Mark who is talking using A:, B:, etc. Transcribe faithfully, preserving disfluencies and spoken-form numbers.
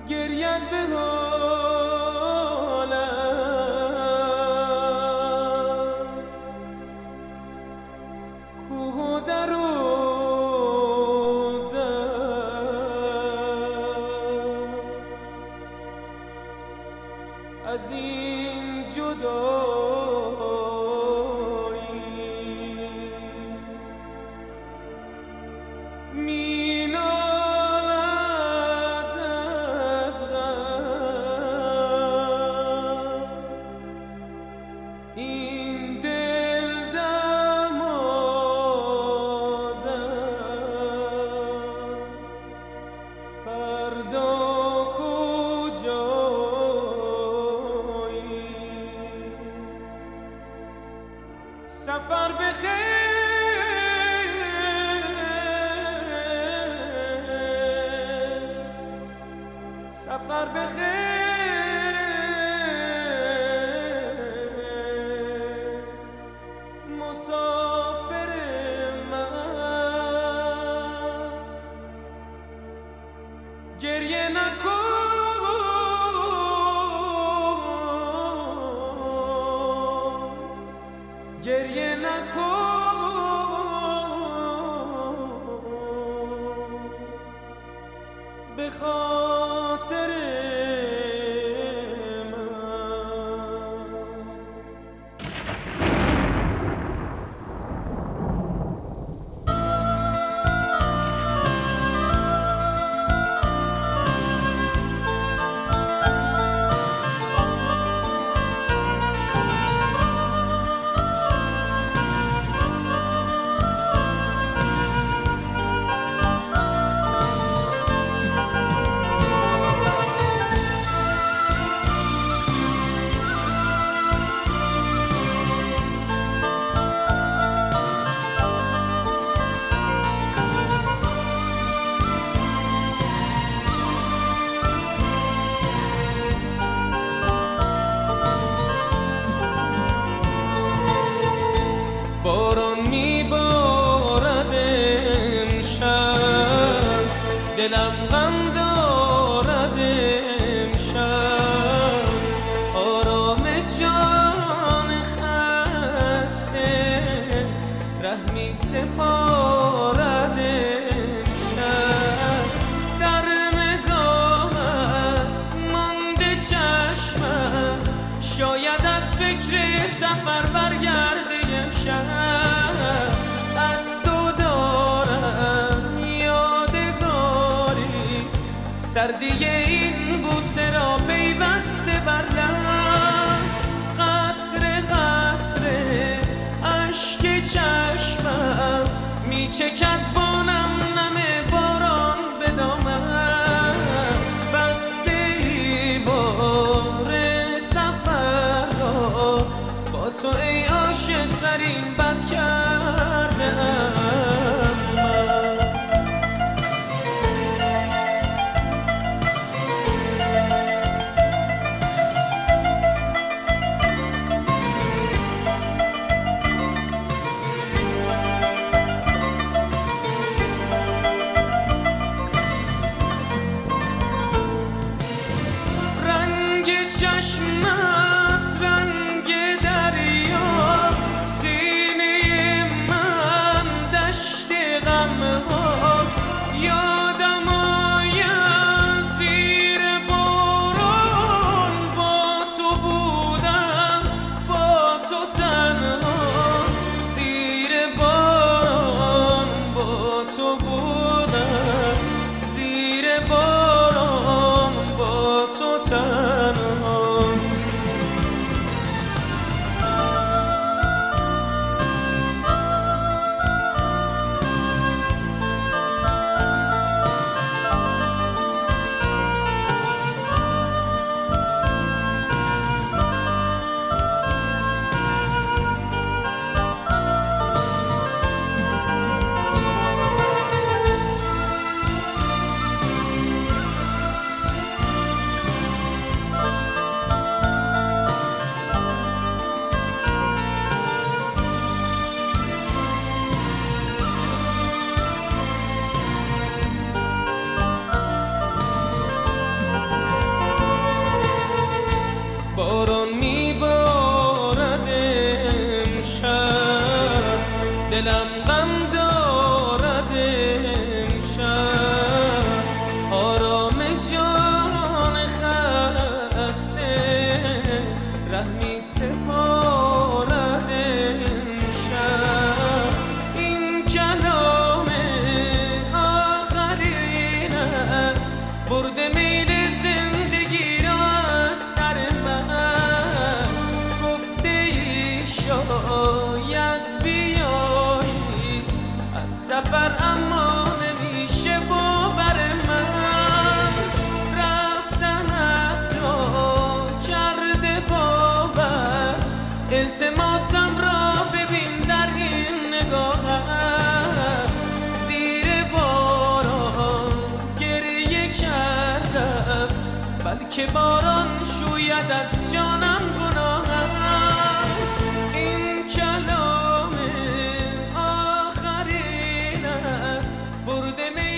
A: گریت به حالم کوه و در و از این جدایی می نالد از غم این دل دمادم فردا کجایی سفر بخیر سفر بخیر مسافر من گریه نکن گریه نکن به خاطر من باران میبارد امشب دلم غم دارد امشب آرام جان خسته رحمی سپارد امشب در نگاهت مانده چشمم شاید از فکر سفر برگرده از تو دارم یادگاری سردی این بوسه را پیوسته بر لب قطره قطره اشک چشمم میچکد بانم نم باران به دامم بسته ای بار سفر را با تو ای عاشق ترین بد کردم رنگ چشمت رنگ دریا سینه من دشت غم ها یادم آید زیر باران با تو بودم با تو تنها زیر باران با تو بودم زیر باران با تو تنها دلم غم دارد امشب، آرام جان خسته رحمی سپارد امشب. این کلام آخرینت برده میل زندگی را از سر من، گفته ای شاید بیایی از سفر اما نمیشه باور من، رفتنت را کرده باور، التماسم را ببین در این نگاهم، زیر باران گریه کردم بلکه باران شوید از جانم گناهم. این کلام آخرینت برده می